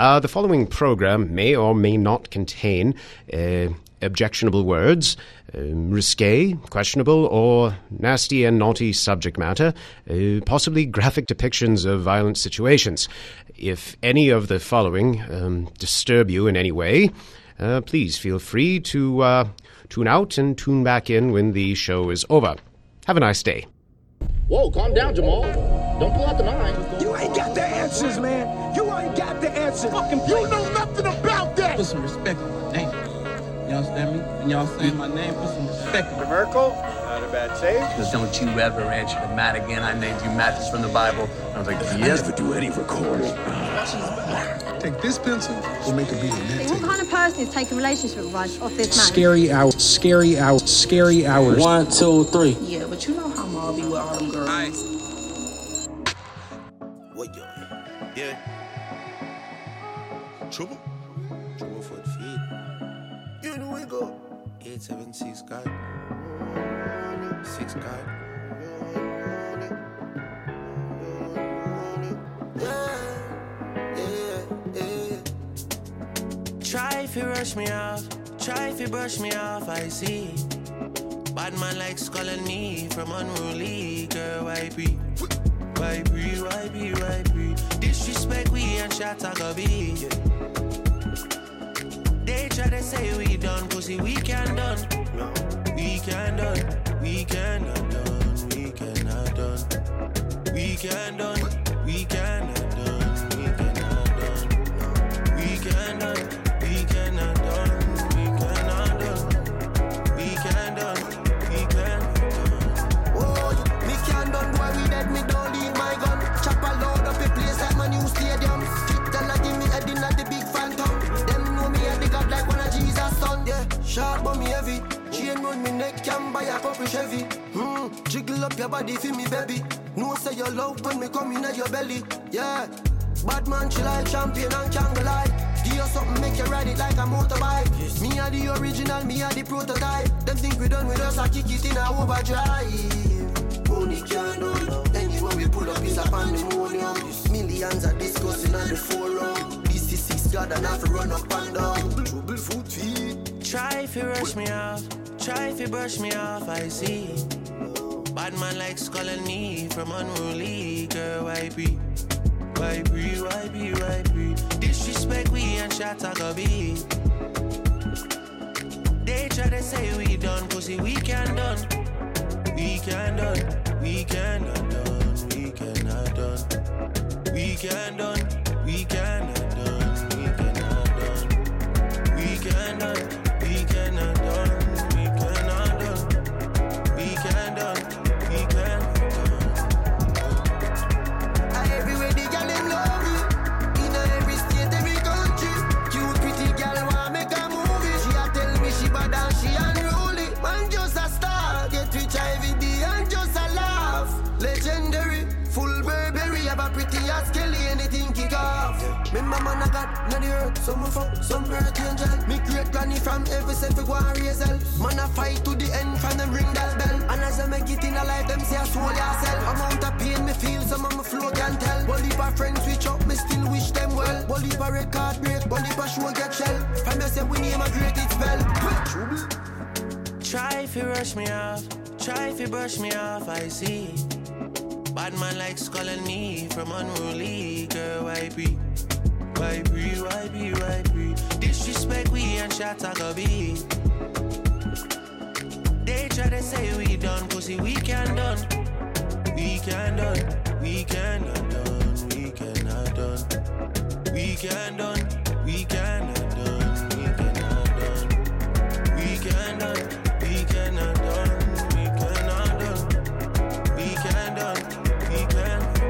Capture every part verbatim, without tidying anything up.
Uh, the following program may or may not contain uh, objectionable words, um, risque, questionable, or nasty and naughty subject matter, uh, possibly graphic depictions of violent situations. If any of the following um, disturb you in any way, uh, please feel free to uh, tune out and tune back in when the show is over. Have a nice day. Whoa, calm down, Jamal. Don't pull out the nine. You ain't got the answers, man. You ain't got the answers. Fucking you know nothing about that. Put some respect on my name. You understand me? And y'all saying my name, put some respect on The Merkel, not a bad save. Because don't you ever answer to Matt again. I named you Matthews from the Bible. I was like, yes. I never do any recording. Take this pencil, we'll make a beat on that What tape. kind of person is taking relationship advice off this man? Scary hours, scary hours, scary hours. One, two, three. Yeah, but you know how Maul be with all them girls. Nice. What yo? Yeah. Trouble? Trouble for the feet. You know we go. eight seven six God. six God. Yeah. Yeah. Yeah. Try if you rush me off. Try if you brush me off. I see. Bad man likes calling me from unruly. Girl, why be? Why be? Why be? Why be? Disrespect we and shot a go be. They try to say we done, pussy we can done. We can done. We cannot done. We cannot done. We can done. We cannot done. We cannot done. We can done. We cannot done. We cannot done. We can done. We cannot done. Oh, me can done. Boy, we dead. Me don't leave my gun. Chop a load up a place like my new stadium. Fit tell her give me head in at the big phantom. Them know me a the God like one of Jesus' son. Yeah, sharp but me heavy. Chain round me neck, can buy a couple Chevy. Hmm, jiggle up your body for me, baby. No say your love when me come in at your belly. Yeah, bad man chill like champion and can't lie. Give you something, make you ride it like a motorbike. Yes. Me are the original, me are the prototype. Them think we done with us, I kick it in a overdrive. Money can't done. Anywhere we pull up is a pandemonium. Millions are discussing on the forum. This is six God and I have to run up and down. Trouble foot feet. Try if you rush me off. Try if you brush me off, I see. Bad man likes calling me from unruly. Girl, why be? Why be? Why be? Why be? Disrespect we and shot a go be. They try to say we done, pussy we can done. We can done. We cannot done. We cannot done. We can done. We cannot done. We cannot done. We can done. We cannot done. We cannot done. We can done. We cannot done. Everywhere the girl them love you. In every state, every country. Cute pretty girl want make a movie. She a tell me she bad and she unruly. Man just a star, get rich every day and just a laugh. Legendary, full Burberry, have a pretty ass Kelly, anything kick off. Me mama na God, na the earth, some fuck, some earth angel. Me great granny from every self go and raise hell. Man a fight to the end, from them ring that bell. And as I make it in a life, them say I soul yourself. Amount of pain me feel, some of my flow can tell. But if a friend switch up, me still wish them well. But if a record break, but if a show get shell. From me say we name a great it spell. Try if you rush me off. Try if you brush me off, I see. Bad man likes calling me from unruly. Girl, why be? Why be? Why be? Why be? Disrespect we and shot a go be. They try to say we done, pussy we can done. We can done. We cannot done. We cannot done. We can done. We cannot done. We cannot done. We can done. We cannot done. We cannot done. We can done. We can done.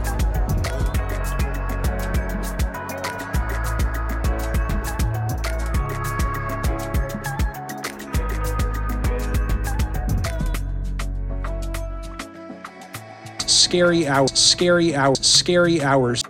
Scary hours, scary hours, scary hours.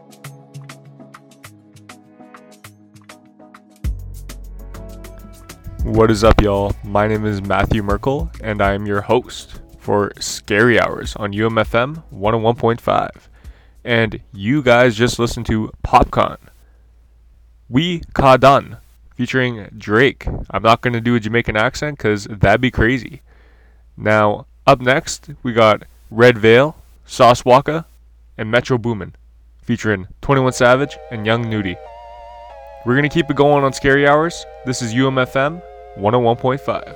What is up, y'all? My name is Matthew Merkel, and I am your host for Scary Hours on U M F M one oh one point five. And you guys just listened to PopCon. We Ka Done, featuring Drake. I'm not going to do a Jamaican accent because that'd be crazy. Now, up next, we got Red Veil, Sauce Waka, and Metro Boomin, featuring twenty-one Savage and Young Nudie. We're going to keep it going on Scary Hours. This is U M F M one oh one point five.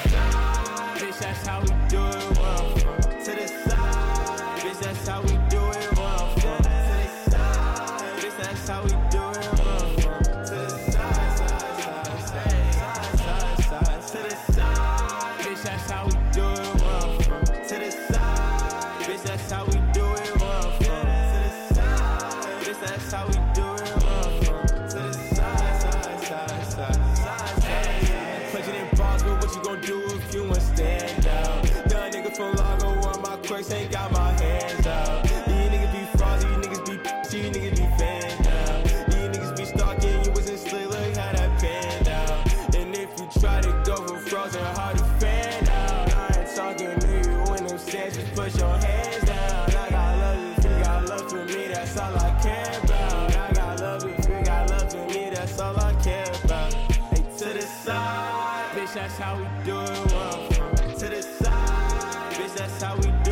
Ain't got my hands out. These niggas be frosty, these niggas be these niggas be fanned out. These niggas be stalking, you wasn't slick, look how that panned out. And if you try to go for frozen, hard to fan out. I ain't talking to you in them sense, just put your hands down. I got love if you got love for me, that's all I care about. I got love if you got love for me, that's all I care about. Hey, to the side, bitch, that's how we do it. Well, to the side, bitch, that's how we do it.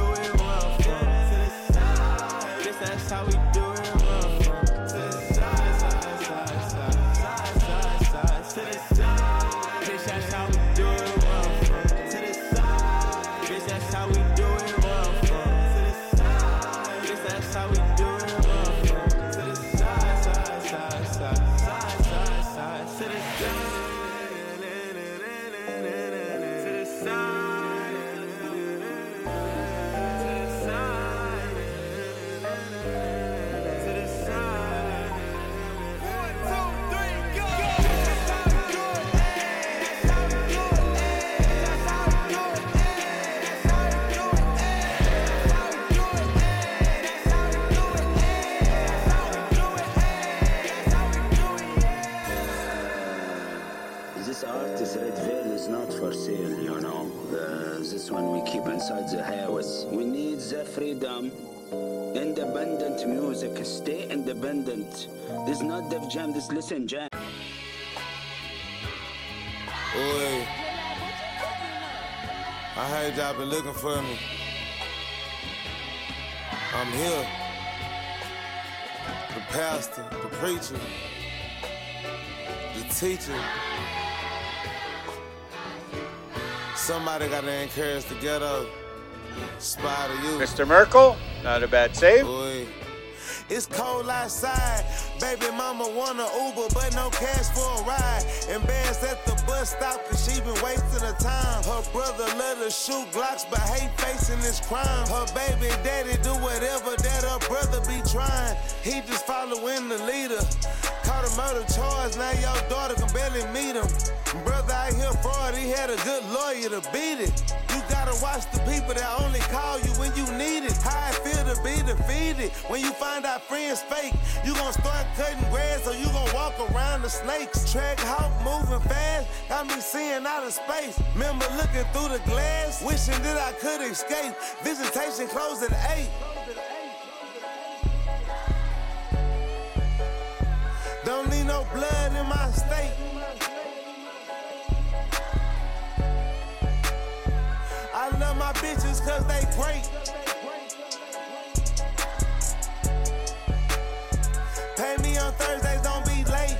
That's how we do it. To the side, side, side, side, side, side, to the side. Bitch, that's how we do it. To the side, bitch, that's how we do it. To the side, bitch, that's how we do it. To the side, side, side, side, side, side, side, to the side. To the side. Inside the house. We need the freedom. Independent music. Stay independent. This is not Def Jam, this Listen Jam. Oi. I heard y'all been looking for me. I'm here. The pastor, the preacher, the teacher. Somebody got to encourage the ghetto. Spot of you. Mister Merkel, not a bad save. Boy. It's cold outside. Baby mama want a Uber, but no cash for a ride. Embarrassed at the bus stop cause she been wasting her time. Her brother let her shoot Glocks, but hate facing this crime. Her baby daddy do whatever that her brother be trying. He just following the leader. Caught a murder charge, now your daughter can barely meet him. Brother out here fraud, he had a good lawyer to beat it. You gotta watch the people that only call you when you need it. How I feel to be defeated. When you find out friends fake, you gon' start cutting grass or you gon' walk around the snakes. Track hawk moving fast, got me seeing out of space. Remember looking through the glass, wishing that I could escape. Visitation closed at eight. Don't need no blood in my state. I love my bitches cause they great. Pay me on Thursdays, don't be late.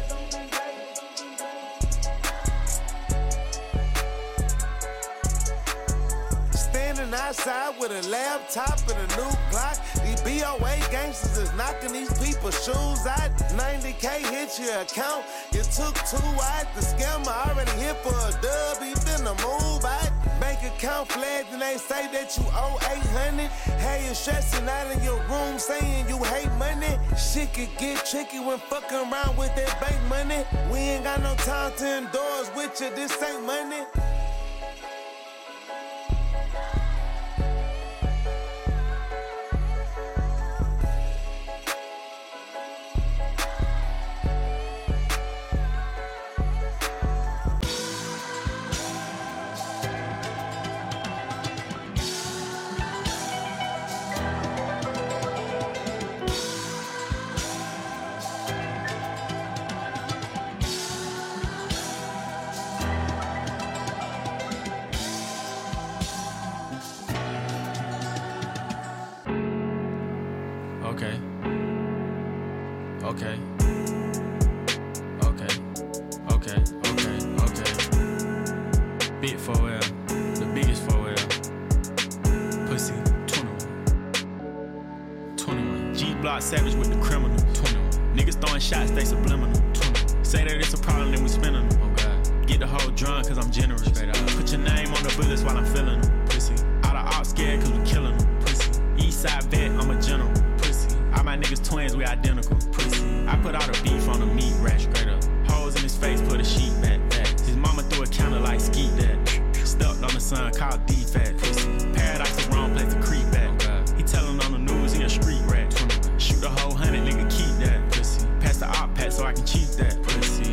Standing outside with a laptop and a new Glock. These B O A gangsters is knocking these people's shoes out. ninety K hit your account, you took two out. The scammer already hit for a dub, he finna move out. Bank account flagged and they say that you owe eight hundred. Hey, you stressing out in your room saying you hate money. Shit could get tricky when fucking around with that bank money. We ain't got no time to endorse with you, this ain't money. Okay. Okay. Okay. Okay. Okay. Big four L. The biggest four L. Pussy. twenty-one. twenty-one. G-Block savage with the criminal. twenty-one. Niggas throwing shots, they subliminal. twenty-one. Say that it's a problem, then we spinning them. Oh God. Get the whole drum, cause I'm generous. Put your name on the bullets while I'm feeling them. Pussy. All the ops scared cause we killing them. Pussy. Eastside vet, I'm a general. Pussy. All my niggas twins, we identical. Pussy. I put all the beef on the meat rack. Straight up. Holes in his face, put a sheet back. back. His mama threw a counter like skeet that. Stuck on the sun, called D-Fat. Pussy. Paradise the wrong place to creep back. Oh he tellin' on the news, he a street rat. Shoot the whole hundred, nigga, keep that. Pussy. Pass the op pack so I can cheat that. Pussy.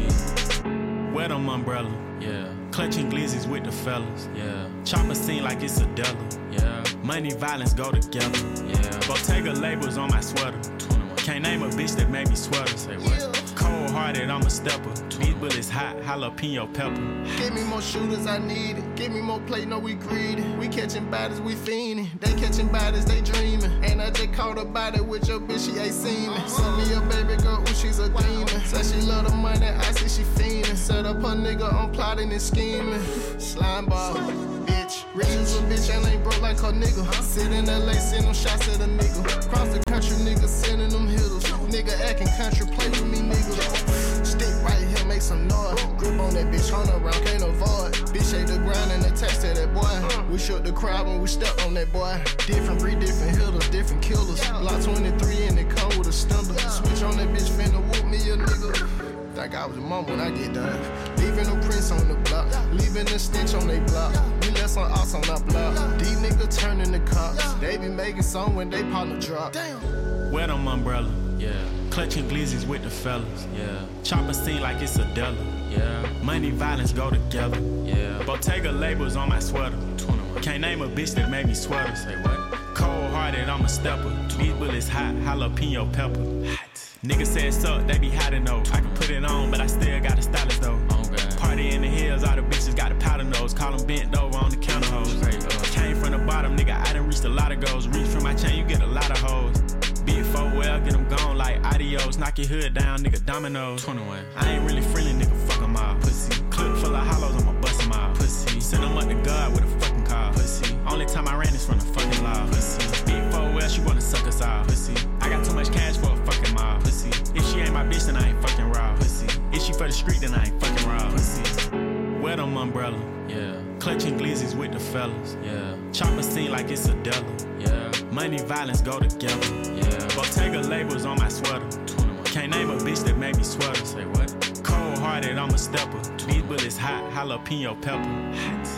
Wear them umbrella. Yeah. Clutching glizzies with the fellas. Yeah. Chopper scene like it's a Della. Yeah. Money, violence go together. Yeah. Bottega labels on my sweater. twenty-one. Can't name a bitch that made me sweater. Say what? Yeah. Cold hearted, I'm a stepper. These bullets hot, jalapeno pepper. Give me more shooters, I need it. Give me more play, no we greedy. We catching bodies, we fiending. They catching bodies, they dreaming. And I just caught a body with your bitch, she ain't seen me. Send me a baby girl, ooh, she's a demon. Said she love the money, I see she fiending. Set up her nigga, I'm plotting and scheming. Slime ball, bitch. Rich as a bitch and ain't broke like her nigga. Sit in L A, send them shots at a nigga. Cross the country, nigga, sending them hitters. Nigga acting country, play with me, nigga. Stick right here, make some noise. Grip on that bitch, on around, can't avoid. Bitch shake the ground and attached to that boy. We shook the crowd when we stepped on that boy. Different breed, different hitters, different killers. Block twenty-three and it come with a stumble. Switch on that bitch, finna whoop me a nigga. Think I was your mom when I get done. Leaving the prints on the block, leaving the stench on they block. We left some outs on our block. These niggas turning the cops. They be making song when they partner drop. Wear them umbrella. Yeah. Clutching glizzies with the fellas. Yeah. Chopper scene like it's a Della. Yeah. Money, violence go together. Yeah. Bottega labels on my sweater. twenty-one. Can't name a bitch that made me sweater. Say what? Cold hearted, I'm a stepper. These bullets hot, jalapeno pepper. Hot. Niggas say it's up, they be hiding though. I can put it on, but I still got a stylist though. Oh, God. Party in the hills, all the bitches got a powder nose. Call them bent over on the counter hose. Right, uh, Came from the bottom, nigga, I done reached a lot of goals. Reach from my chain, you get a lot of hoes. Big four well, get them gone like adios. Knock your hood down, nigga, dominoes. twenty-one. I ain't really friendly, nigga, fuck em all. Pussy. Clip full of hollows, I'ma bust em all. Pussy. Send them up to God with a fucking car. Pussy. Only time I ran is from the fucking law. Pussy. Big four well, she wanna suck us off. Pussy. I got too much cash for a fucking mob. Pussy. If she ain't my bitch, then I ain't fucking raw. Pussy. If she for the street, then I ain't fucking raw. Pussy. Wear them umbrella. Yeah. Clutching glizzies with the fellas. Yeah. Chopper scene like it's a Della. Yeah. Money, violence go together. Yeah. Bottega labels on my sweater. twenty-one. Can't name a bitch that made me sweater. Say what? Cold hearted, I'm a stepper. These bullets hot, jalapeno pepper. Hot.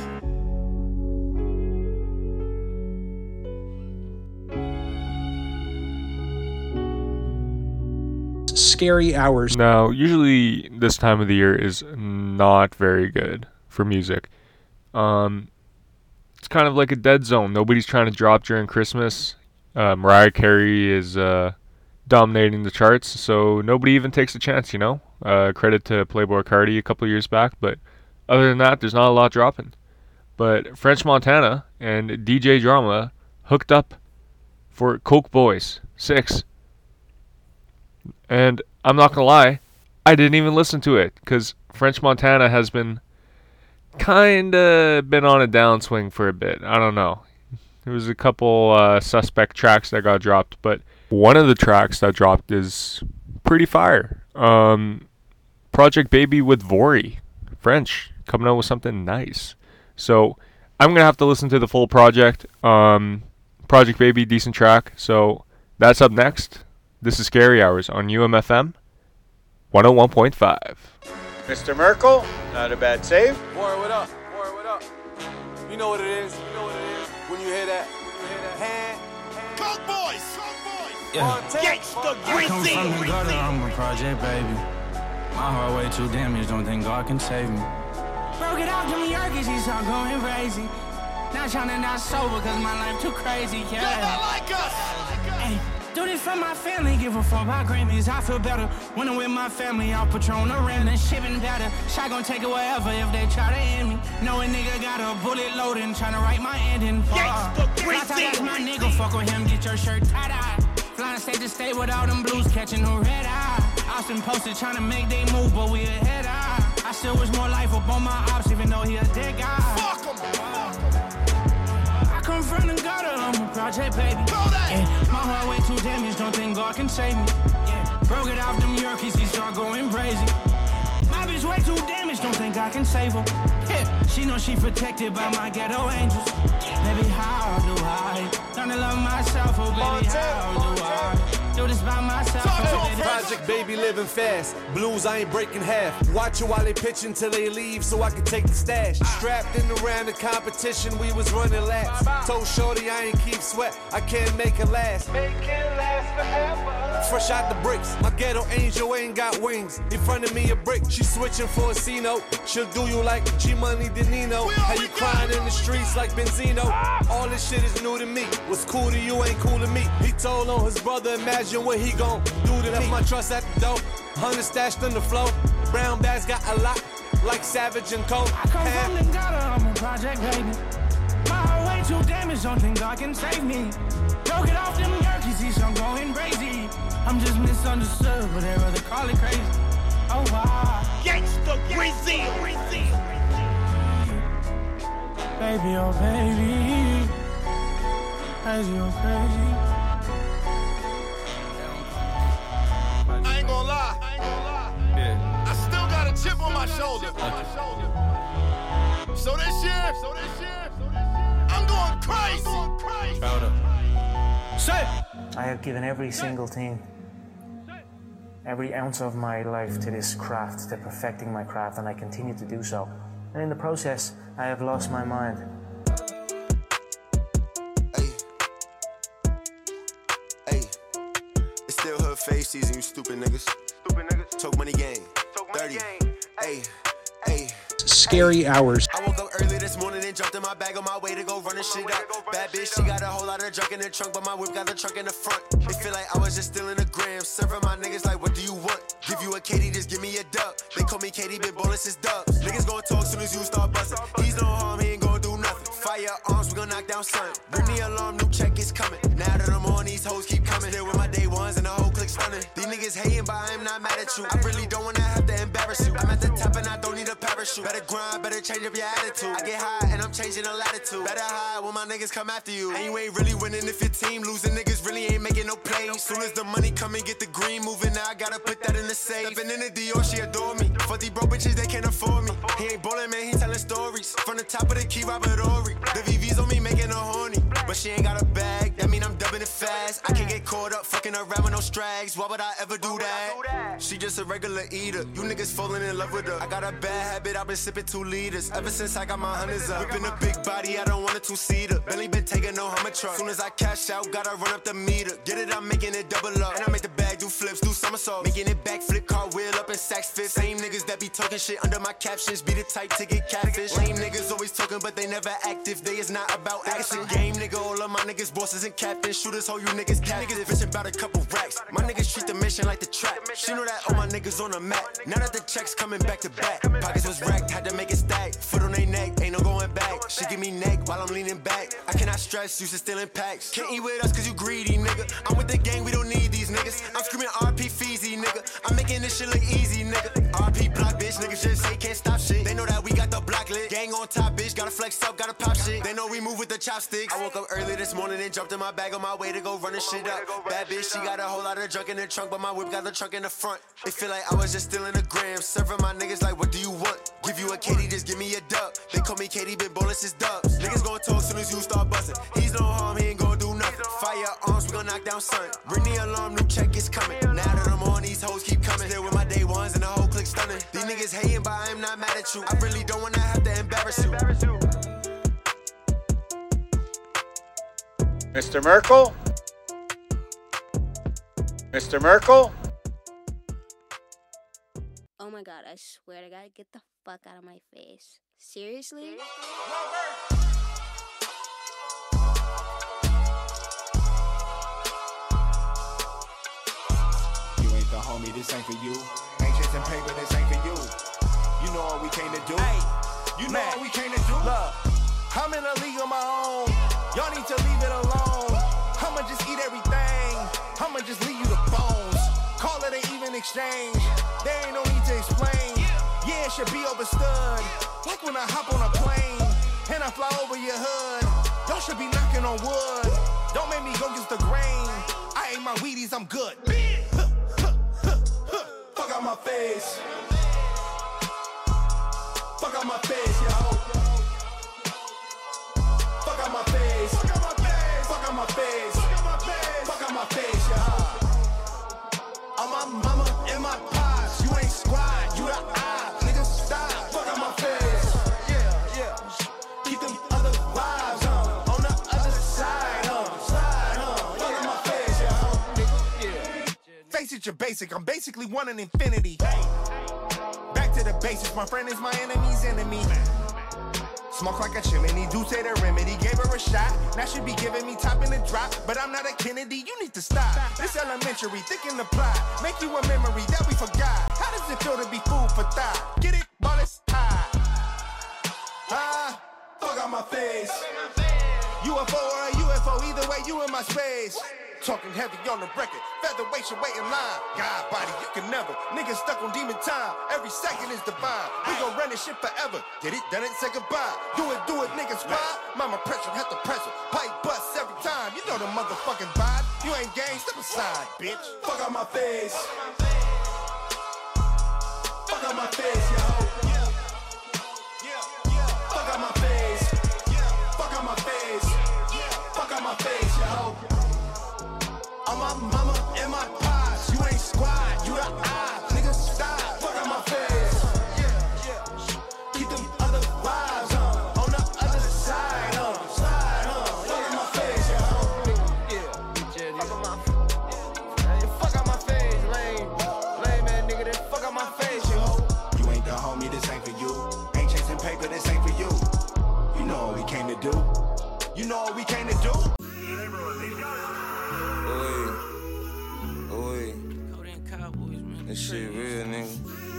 Scary hours. Now, usually this time of the year is not very good for music. Um, it's kind of like a dead zone. Nobody's trying to drop during Christmas. Uh, Mariah Carey is uh, dominating the charts, so nobody even takes a chance, you know? Uh, credit to Playboi Carti a couple years back, but other than that, there's not a lot dropping. But French Montana and D J Drama hooked up for Coke Boys six. And I'm not going to lie, I didn't even listen to it, because French Montana has been kind of been on a downswing for a bit. I don't know. There was a couple uh, suspect tracks that got dropped, but one of the tracks that dropped is pretty fire. Um, Project Baby with Vori, French, coming out with something nice. So I'm going to have to listen to the full project. Um, Project Baby, decent track. So that's up next. This is Scary Hours on U M F M one oh one point five. Mister Merkel, not a bad save. Warren, what up? Warren, what up? You know what it is. You know what it is. When you hear that, when you hear that hand, hand. Coke Boys! Coke Boys! Yeah. Gangsta I come from the gutter, I'm a project baby. My heart way too damaged, don't think God can save me. Broke it off to me Yorkies, he start going crazy. Not trying to not sober, cause my life too crazy, yeah. You're not like us! Hey. Do this for my family, give a fuck about Grammys. I feel better when I'm with my family. I'll Patron around and shipping better. Shot gon' take it wherever if they try to end me. Know a nigga got a bullet loading, tryna write my ending. That's my nigga, fuck with him, get your shirt tie-dye. Flying state to state with all them blues, catching no red eye. Austin posted trying to make they move, but we ahead. I, I still wish more life up on my ops, even though he a dead guy. Fuck him! I come from the gutter, I'm a project baby. Yeah, my heart way too damaged, don't think God can save me. Yeah, broke it off them Yorkies, he start going crazy. My bitch way too damaged, don't think I can save her. Yeah, she know she protected by my ghetto angels. Baby, how do I learn to love myself? Oh, baby, how do I do this by myself? Oh, baby. Project baby living fast. Blues, I ain't breaking half. Watch it while they pitch until they leave so I can take the stash. Strapped in around the competition, we was running laps. Told Shorty I ain't keep sweat, I can't make it last. Make it last forever. Fresh out the bricks, my ghetto angel ain't got wings. In front of me a brick, she switching for a C-note. She'll do you like G-Money Danino. How you crying in the streets like Benzino. All this shit is new to me. What's cool to you ain't cool to me. He told on his brother, imagine what he gon' do to me. Left my trust at the door, hundred stashed on the floor. Brown bags got a lot, like Savage and Cole. I come from the gutter, I'm a project baby. My heart way too damaged, don't think God can save me. Don't get off them Yerkies, he's I'm going crazy. I'm just misunderstood, but they rather call it crazy. Oh wow. Gangsta Greasy! Baby, oh baby, crazy, oh crazy. I ain't gonna lie. I ain't gonna lie. Yeah. I still got a chip on my shoulder. Okay. So this year, so this year, I'm going crazy. Proud of. Say. I have given every single thing, every ounce of my life to this craft, to perfecting my craft, and I continue to do so. And in the process, I have lost my mind. Hey, hey, it's still hood face season, you stupid niggas. Stupid niggas. Talk money game. Talk money game. Hey, hey. Scary hours. I woke up early this morning and jumped in my bag on my way to go running shit up. Bad bitch, she got a whole lot of junk in the trunk, but my whip got the trunk in the front. It feel like I was just stealing a gram, serving my niggas like, what do you want? Give you a Katie, just give me a duck. They call me Katie, been ballin' since dubs. Niggas gon' talk soon as you start buzzing. He's no harm, he ain't gon' do nothing. Firearms, we gon' knock down son. Bring the alarm, new check is coming. Now that I'm on, these hoes keep coming. There with my day ones and the whole clique stunning. These niggas hating, but I am not mad at you. I really don't wanna have to embarrass you. I'm at the top and I don't need a parachute. Better grind, better change up your attitude. I get high and I'm changing the latitude. Better hide when my niggas come after you. And you ain't really winning if your team losing. Niggas really ain't making no plays. Soon as the money come and get the green moving, now I gotta put that in the safe. Stepping in the Dior, she adore me. For these broke bitches, they can't afford me. He ain't ballin', man, he telling stories. From the top of the key, Robert Ory. The V V's on me making her horny. But she ain't got a bag, that mean I'm dubbing it fast. I can't get caught up fucking around with no strags. Why would I ever do that? She just a regular eater. You niggas falling in love with her. I got a bad habit, I've been sipping two liters. Ever since I got my hundreds up. Whipping a big body, I don't want a two-seater. Barely been taking no Hummer truck. Soon as I cash out, gotta run up the meter. Get it, I'm making it double up. And I make the bag do flips, do somersaults. Making it backflip, cartwheel up in sacks fit. Same niggas that be talking shit under my captions. Be the type to get catfish. Lame niggas always talking, but they never active. They is not about action. Game nigga, all of my niggas bosses and captains. Shooters, hold you niggas captives. Niggas bitching about a couple racks. My niggas treat the mission like the trap. She know that all my niggas on the mat. Now that the checks coming back to back. Pockets was racked, had to make it stack. Foot on they neck, ain't no going back. She give me neck while I'm leaning back. I cannot stress, used to stealing packs. Can't eat with us cause you greedy, nigga. I'm with the gang, we don't need these niggas. I'm screaming R P Feezy, nigga. I'm making this shit look easy, nigga. R P block, bitch, niggas just say can't stop shit. They know that we got the block lit. Gang on top, bitch, gotta flex up, gotta pop shit. They know we move with the chopsticks. I woke up early this morning and jumped in my bag on my way to go running shit up. Bad bitch, she got a whole lot of junk in the trunk, but my whip got the trunk in the front. It feel like I was just stealing a gram, serving my niggas like, what do you want? Give you a Katie, just give me a duck. They call me Katie, been ballin' since dubs. Niggas gon' talk soon as you start bustin'. He's no harm, he ain't gon' do nothing. Firearms, we gon' knock down son. Ring the alarm, new check is coming. Now that I'm on, these hoes keep coming. There with my day ones and the whole clique stunning. These niggas hating, but I am not mad at you. I really don't wanna have to embarrass you. Mister Merkel? Mister Merkel? Oh my god, I swear to God, get the fuck out of my face. Seriously? You ain't the homie, this ain't for you. Ain't chasing paper, this ain't for you. You know what we came to do. Hey, you know man. What we came to do. Look, I'm in a league of my own. Y'all need to leave it alone. I'ma just eat everything. I'ma just leave you the bones. Call it before they even exchange. There ain't no need to explain. Yeah, it should be overstood. Like when I hop on a plane and I fly over your hood. Y'all should be knocking on wood. Don't make me go against the grain. I ate my Wheaties, I'm good. Fuck out my face. Fuck out my face, yo. Fuck out my face. Fuck out my face. Fuck out my face. Fuck out my face, yo. I'm my mama and my pops. You ain't squad, you the eye. Nigga, stop. Fuck out my face. Yeah, yeah. Keep them other vibes on. On the other side, huh? Side, huh? Fuck out my face, yo. Yeah. Face it, you're basic. I'm basically one in infinity. Back to the basics. My friend is my enemy's enemy. Smoke like a chimney, do say the remedy. Gave her a shot, now she be giving me top in the drop. But I'm not a Kennedy, you need to stop. This elementary, thinking the plot. Make you a memory that we forgot. How does it feel to be food for thought? Get it? Ball is high. Ah, fuck out my face. U F O or a U F O, either way, you in my space. Talking heavy on the record, featherweight should wait in line. God body, you can never. Niggas stuck on demon time, every second is divine. We gon' run this shit forever. Did it, done it, say goodbye. Do it, do it, niggas, why? Mama pressure, have to pressure. Pipe bust every time. You know the motherfucking vibe. You ain't gang, step aside, bitch. Fuck out my face. Fuck out my face, yo. Fuck out my face. Fuck out my face. Fuck out my face, yo. I'm my mama and my pops. You ain't squad, you the eye. Nigga, stop. Fuck out my face. Yeah, yeah. Keep them other vibes on. On the other side, huh? Side, huh? Fuck out my face, yo. Yeah, fuck out my hey, fuck out my face, lame. Lame man, nigga, that fuck out my face, yo. You ain't the homie, this ain't for you. Ain't chasing paper, this ain't for you. You know what we came to do. You know what we came to do. This shit real, nigga.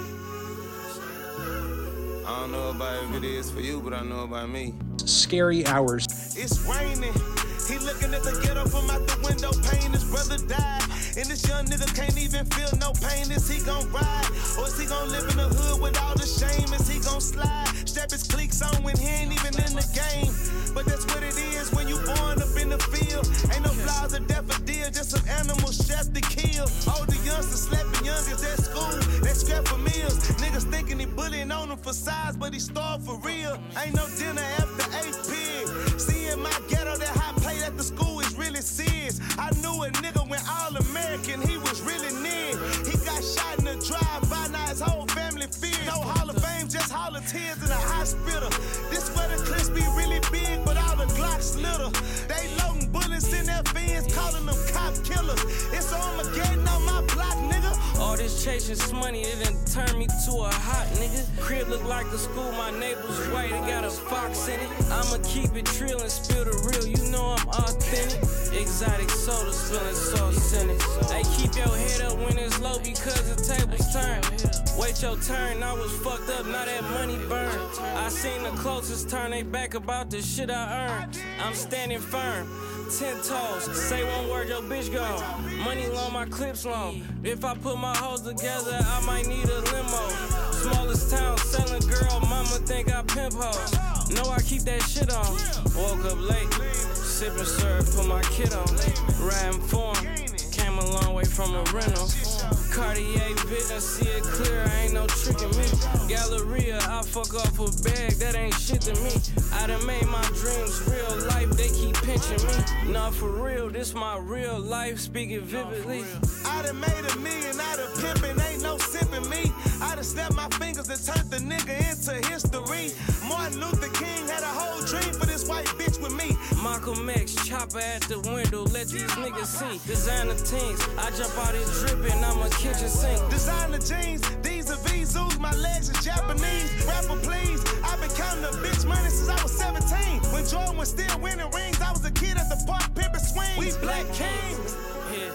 I don't know about if it is for you, but I know about me. Scary hours. It's raining. He looking at the ghetto from out the window, pain. His brother died, and this young nigga can't even feel no pain. Is he gon' ride, or is he gon' live in the hood with all the shame? Is he gon' slide, strap his cliques on when he ain't even in the game? But that's what it is when you born up in the field. Ain't no flies or daffodil, just some animals chef to kill. Older youngsters slapping youngers at school, that scrap for meals. Niggas thinking he bullying on them for size, but he starved for real. Ain't no dinner after eight pig. Seeing my ghetto, that high plate at the school is really serious. I knew a nigga went all American, he was really near. He got shot in the drive-by, now his whole family feared. No Hall of Fame, just Hall of Tears in a hospital. This where the clips be really big, but all the Glocks little. They loading bullets in their fins, calling them cop killers. It's Armageddon on my block, nigga. All this chasing money, it done turned me to a hot nigga. Crib look like a school, my neighbor's white, it got a fox in it. I'ma keep it trill and spill the real, you know I'm authentic. Exotic soda spilling sauce in it. Hey, keep your head up when it's low because the tables turn. Wait your turn, I was fucked up, now that money burn. I seen the closest turn they back about the shit I earned. I'm standing firm. Ten toes, say one word, your bitch gone. Money long, my clips long. If I put my hoes together, I might need a limo. Smallest town, selling girl, mama think I pimp hoes. Know I keep that shit on. Woke up late, sipping syrup, put my kid on. Riding for him, came a long way from a rental. Cartier vision, see it clear, ain't no tricking me. Galleria, I fuck off a bag, that ain't shit to me. I done made my dreams real life, they keep pinching me. Nah, for real, this my real life, speaking vividly. I done made a million out of pimping, ain't no sipping me. I done snapped my fingers and turned the nigga into history. Martin Luther King had a whole dream for this white bitch with me. Malcolm X, chopper at the window, let these niggas see. Designer teens, I jump out here dripping, I'm a kitchen sink. Designer jeans, these are Vizus, my legs is Japanese. Rapper please, I've been counting the bitch money since I was seventeen. When Jordan was still winning rings, I was a kid at the park pimping swings. We black kings. Yeah,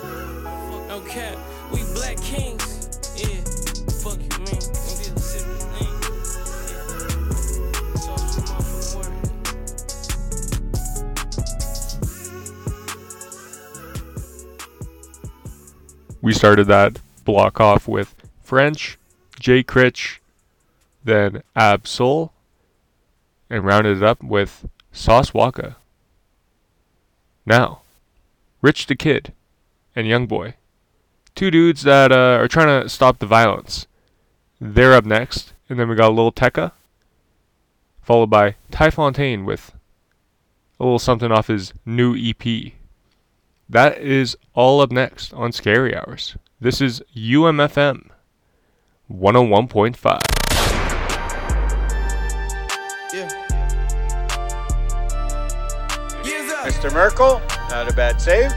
no cap, we black kings. Yeah, fuck you, man. We started that block off with French, Jay Critch, then Ab-Soul, and rounded it up with Sauce Walka. Now, Rich the Kid and Youngboy, two dudes that uh, are trying to stop the violence. They're up next, and then we got Lil Tecca, followed by Ty Fontaine with a little something off his new E P. That is all up next on Scary Hours. This is U M F M one oh one point five. Mister Merkel, not a bad save.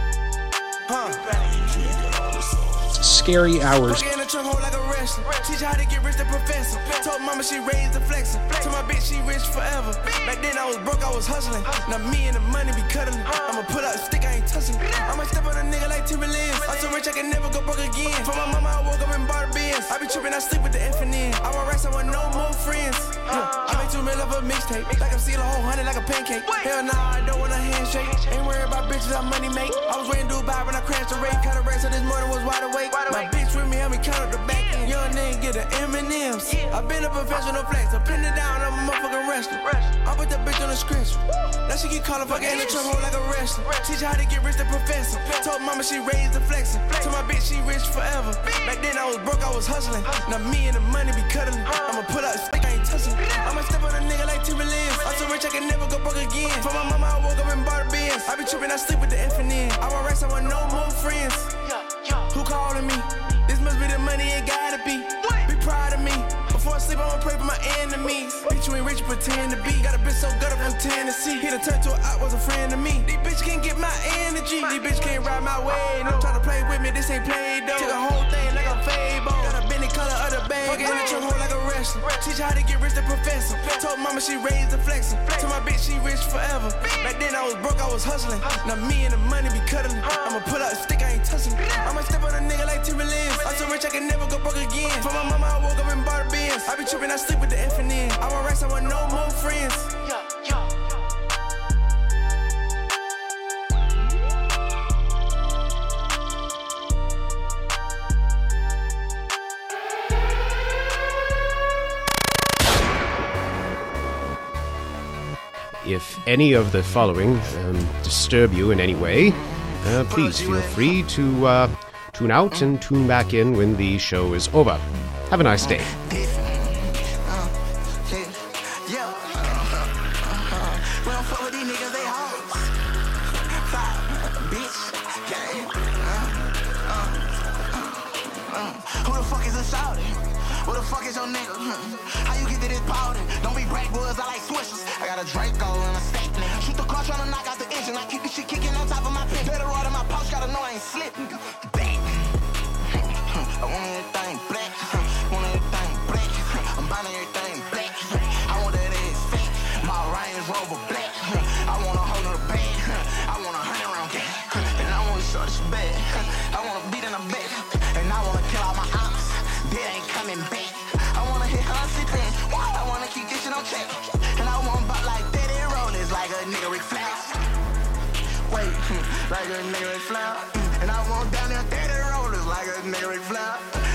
Scary Hours. Teach her how to get rich, the professor. Told mama she raised the flexor. Told my bitch she rich forever. Back then I was broke, I was hustling. Now me and the money be cuddling. I'ma pull out a stick, I ain't touching. I'ma step on a nigga like Timmy Lynn. I'm so rich I can never go broke again. For my mama I woke up and bought a Benz. I be tripping, I sleep with the F and N. I want racks, I want no more friends. Yeah, I make two mil of a mixtape. Like I'm sealing a whole hundred like a pancake. Hell nah, I don't want a handshake. Ain't worried about bitches, I money make. I was waiting to Dubai when I crashed the rate. Caught a race, so this morning was wide awake. My bitch with me, help me count up the back end. Young nigga get the M and M's. I been a professional flex. I pinned it down, I'm a motherfucking wrestler. I put that bitch on the scratch. Now she keep calling, fucking in the trunk hole like a wrestler. Teach her how to get rich, the professor. Told mama she raised the flexor. Told my bitch she rich forever. Back then I was broke, I was hustling. Now me and the money be cuddling. I'ma pull out a stick, I ain't touching. I'ma step on a nigga like Timmy Lynn. I'm so rich I can never go broke again. For my mama I woke up and bought a Benz. I be tripping, I sleep with the F and N. I want racks, I want no more friends. Who calling me? This must be the money, it gotta be. Be proud of me. Before I sleep, I'ma pray for my enemies. Bitch, you ain't rich, pretend to be. Got a bitch so good up from Tennessee. Hit a turn to a op, was a friend of me. These bitch can't get my energy. These bitch can't ride my way. No, try to play with me, this ain't play though. Took a whole thing like a Fable. Got a Benny color of the bag. Fucking in the trunk hole like a wrestler. Teach her how to get rich, the professor. Told mama she raised the flexor. Told my bitch she rich forever. Back then I was broke, I was hustling. Now me and the money be cuddling. I'ma pull out a stick, I ain't touching. I'ma step on a nigga like Timmy Lynn. I'm so rich I can never go broke again. For my mama I woke up and bought a Benz. I be tripping, I sleep with the F and N. I want racks, I want no more friends. If any of the following um, disturb you in any way, uh, please feel free to uh, tune out and tune back in when the show is over. Have a nice day. Who the fuck is a shouting? Who the fuck is your nigga? How you get to this powder? Don't be backwoods, I like swishers. I got a Draco and a steak. Shoot the car trying to knock out the engine. I keep this shit kicking on top of my pit. Better rod in my pouch, gotta know I ain't slipping. Bang. I want everything black. Want everything black. I'm buying everything black. I want that ass fat. My Range Rover black. I want a whole nother bag. I want a hundred round gas. And I want to short this bag. I want to beat in the back. And I want to kill all my ops. They ain't coming back. I want to hit her sit back. I want to keep this shit on check. And I want bop like that and roll is like a nigga Ric Flair. Wait, like a nigga Ric Flair. And I want down there that and roll is like a nigga Ric Flair.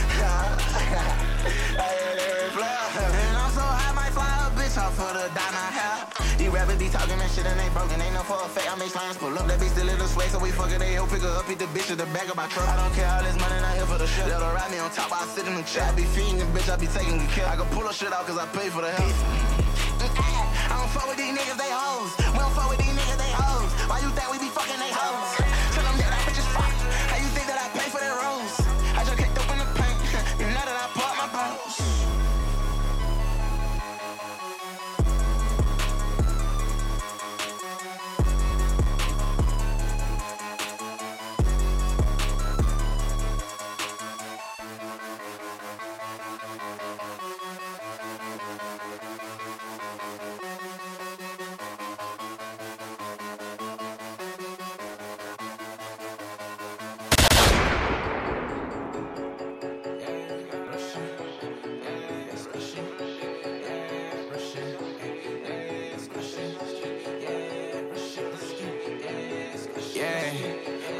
And I'm so high, might fly a bitch off for the diamond hair. These rappers be talking that shit and ain't broken, ain't no for a fact. I make slimes pull up, that bitch still in the sway, so we fuck it, they help pick her up, hit the bitch in the back of my truck. I don't care all this money, not here for the shit. Let her ride me on top, I sit in the chair. I be feeding the bitch, I be taking good care. I can pull her shit out cause I pay for the help. I don't fuck with these niggas, they hoes. We don't fuck with these niggas, they hoes. Why you think we be fucking they hoes? Tell them that I bitches fuck. How you think that I pay for their rose? I just kicked up in the paint. You know that I put my bones.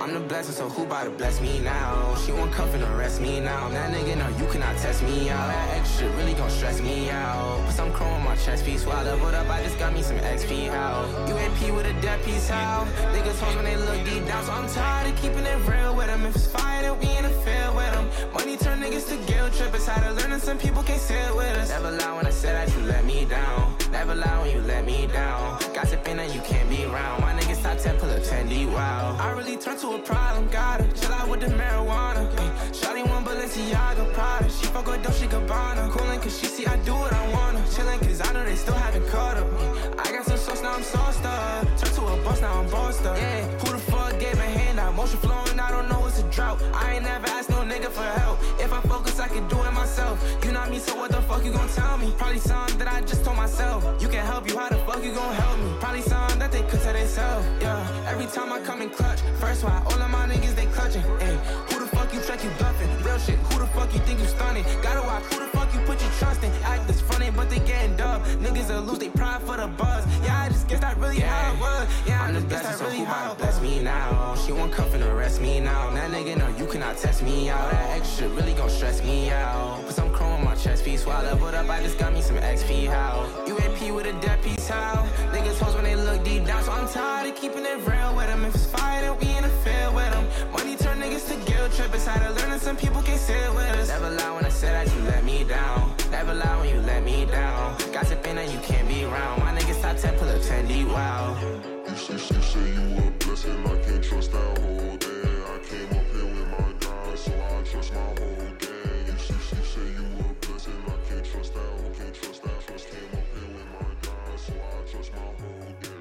I'm the blessing, so who about to bless me now? She won't cuff and arrest me now. That nigga know you cannot test me out. That extra shit really gon' stress me out. Put some chrome on my chest piece. While I leveled up, I just got me some X P out. U A P with a dead piece out. Niggas hoes when they look deep down, so I'm tired of keeping it real with them. If it's fire, then we in the field with them. Money turn niggas to guilt trippers. How to learn and some people can't sit with us. Never lie when I said that you let me down. Never lie when you let me down. Gossiping and you can't be around. My niggas top ten, pull up ten D, wow. I really turned to a problem, gotta chill out with the marijuana. Ay, shawty one Balenciaga Prada. She fuck with Dolce Gabbana. Coolin' cause she see I do what I wanna. Chillin' cause I know they still haven't caught up. I got some sauce, now I'm sauced up. Turned to a boss, now I'm bossed up. Yeah, who the fuck gave a handout? Motion flowing, I don't know what's a drought. I ain't never asked no nigga for help. If I focus, I can do it myself. You not me, so what the fuck you gon' tell me? Probably something that I just told myself. You can help you, how the fuck you gon' help me? Probably something that they could tell themselves. Yeah, every time I come in clutch, first why all of my niggas they clutching. Ay, who the fuck you check you bluffing? Real shit, who the fuck you think you stunning? Gotta watch who the fuck you put your trust in. Act this funny, but they getting dubbed. Niggas will lose they pride for the buzz. Yeah, I just guess that really yeah. how it was. Yeah, I'm the best, so really how it bless me now. She won't cuff and arrest me now. That nigga know you cannot test me out. That extra shit really gon' stress me out. Put some chrome on my chest piece. While I leveled up, I just got me some X P how. U A P with a dead piece how. Niggas hoes when they look deep down, so I'm tired of keeping it real with them. If it's fire, then we in the field with them. Money turn niggas to guilt trippers. How to learn and some people can't sit with us. Never lie when I said that you let me down. Never lie when you let me down. Gossiping and you can't be around. My niggas top ten, pull up ten D, wow. You say, you say you a blessing, I can't trust that whole day. I came up here with my grind, so I trust my whole gang. You say, you say you a blessing, I can't trust that whole, can't trust that. Trust came up here with my grind, so I trust my whole gang.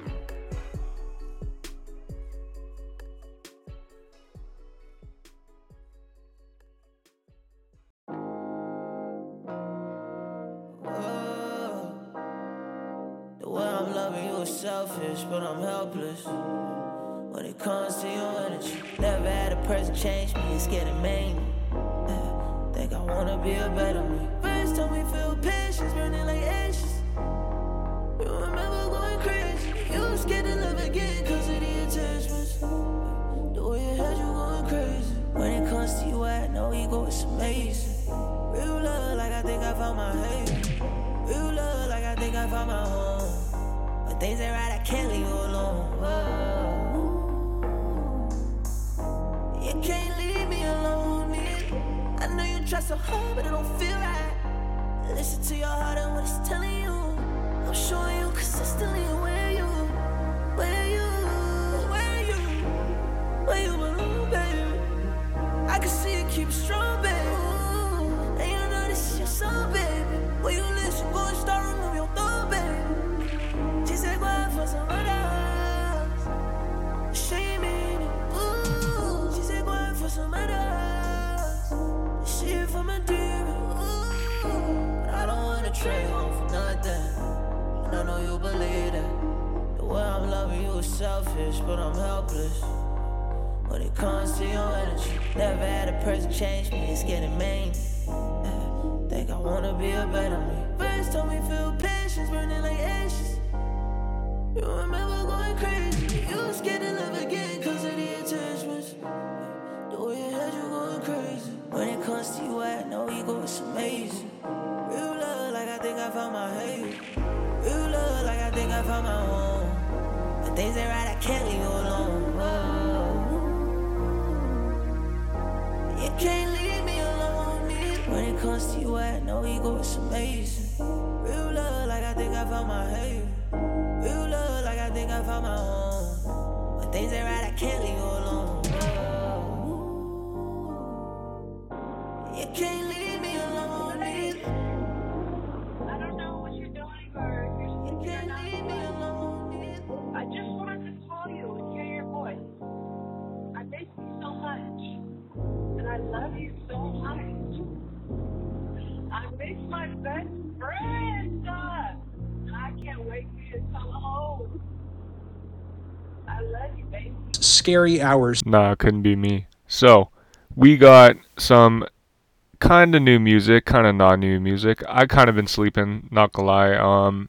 Selfish, but I'm helpless when it comes to your energy. Never had a person change me, it's getting main. Yeah, think I wanna be a better me. First time we feel patience burning like ashes. You remember going crazy. You was scared to love again cause of the attachments. The way you had you going crazy. When it comes to you, I know ego is amazing. Real love like I think I found my haven. Real love like I think I found my home. When things ain't right, I can't leave you alone. Whoa. You can't leave me alone, yeah. I know you try so hard, but it don't feel right. Listen to your heart and what it's telling you. I'm showing you consistently where you, where you, where you, where you belong, baby. I can see it keep strong, baby. Ooh. And you know this is your song, baby. When you listen, go and start remove your thumb, baby. She said go out for some others. She mean it, ooh. She said go out for some others. She from a demon, ooh. But I don't wanna trade home for nothing. And I know you believe that. The way I'm loving you is selfish, but I'm helpless when it comes to your energy. Never had a person change me, it's getting main. Yeah, think I wanna be a better me. First time we feel patience burning like ashes. You remember going crazy. You was scared to love again cause of the attachments. The way you had you going crazy. When it comes to you, I know ego is amazing. Real love like I think I found my haven. Real love like I think I found my home. When things ain't right, I can't leave you alone. Whoa. You can't leave me alone, yeah. When it comes to you, I know ego is amazing. Real love like I think I found my haven. Real love like I think I found my home. When things ain't right, I can't leave you alone. Whoa. You can't leave me alone, either. I don't know what you're doing or if you're You can't leave me alone, either. I just wanted to call you and hear your voice. I miss you so much. And I love you so much. I miss my best friend. I can't wait for you to come home. I love you, baby. Scary hours. Nah, it couldn't be me. So, we got some kind of new music, kind of not new music. I kind of been sleeping, not gonna lie. Um,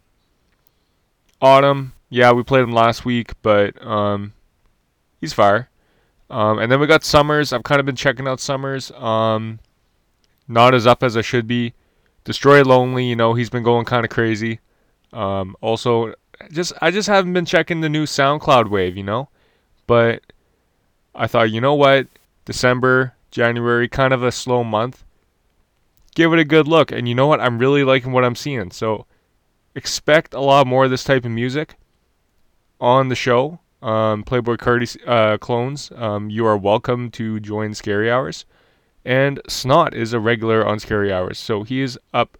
Autumn, yeah, we played him last week, but um, he's fire. Um, and then we got Summers. I've kind of been checking out Summers. Um, not as up as I should be. Destroy Lonely, you know, he's been going kind of crazy. Um, also, just I just haven't been checking the new SoundCloud wave, you know. But I thought, you know what? December, January, kind of a slow month. Give it a good look. And you know what? I'm really liking what I'm seeing. So expect a lot more of this type of music on the show. Um, Playboy Cardi uh, clones, um, you are welcome to join Scary Hours. And Snot is a regular on Scary Hours. So he is up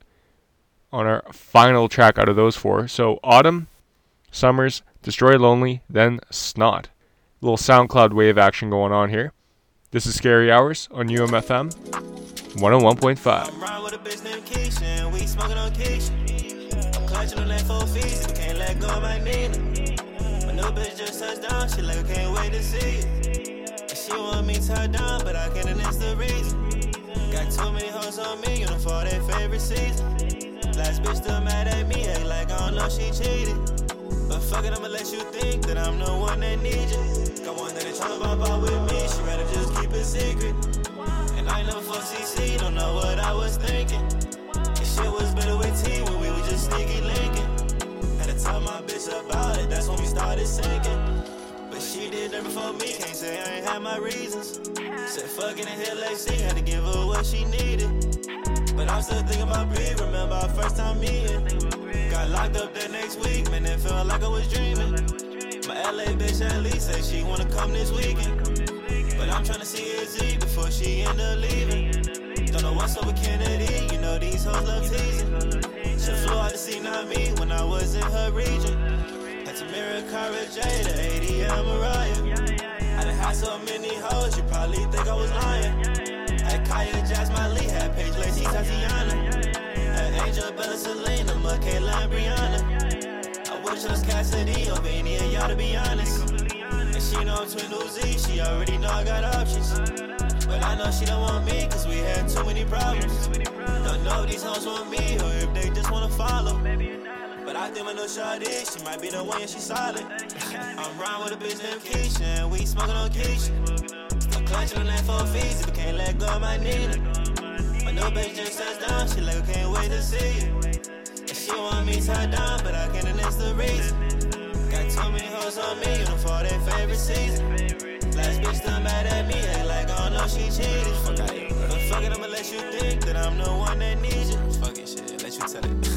on our final track out of those four. So Autumn, Summers, Destroy Lonely, then Snot. A little SoundCloud wave action going on here. This is Scary Hours on U M F M one oh one point five. I'm riding with a bitch named Keisha, and we smoking on Keisha. I'm clutching on that four feet, and can't let go of my Nina. My new bitch just touched down, she like, I can't wait to see it. And she want me tied down, but I can't, and it's the reason. Got too many hoes on me, you know, for their favorite season. Last bitch still mad at me, act like I don't know she cheated. But fuck it, I'ma let you think that I'm the one that need you. Got one that ain't tryna bump out with me, she rather just keep it secret. And I know for C C, don't know what I was thinking. This shit was better with T when we were just sneaky linking. Had to tell my bitch about it, that's when we started sinking. But she did that before me, can't say I ain't had my reasons. Said fuck it and hit like C, had to give her what she needed. But I'm still thinking about Bree, remember our first time meeting. Got locked up that next week, man, it felt like I was dreaming. My L A bitch at least say she wanna come this weekend. But I'm tryna see her Z before she end up leaving. Don't know what's up with Kennedy, you know these hoes love teasing. She flew out to see not me when I was in her region. Had to mirror Cara J, the A D M Mariah. I done had so many hoes, you probably think I was lying. At Kaya, Jasmine Lee, had Paige Lacey, Tatiana. At Angel, Bella, Selena, Michaela, and Brianna. I wish I was Cassidy or Vinny and y'all to be honest. And she know I'm Twin Uzi, she already know I got options. But I know she don't want me, cause we had too many problems. Don't know if these hoes want me, or if they just wanna follow. But I think my new shawty, she might be the one, yeah, she solid. I'm riding with a bitch named Keisha, and we smoking on Keisha. Still clutching on that four feet, if I can't let go of my Nina. My new bitch just touched down, she like, I can't wait to see it. And she want me tied down, but I can't, and it's the reason. Got too many hoes on me, you know, for their favorite season. Last bitch still mad at me, act like I don't know she cheated. Fuck out it. But fuck it, I'ma let you think that I'm the one that needs you. Fuck it, shit, let you tell it.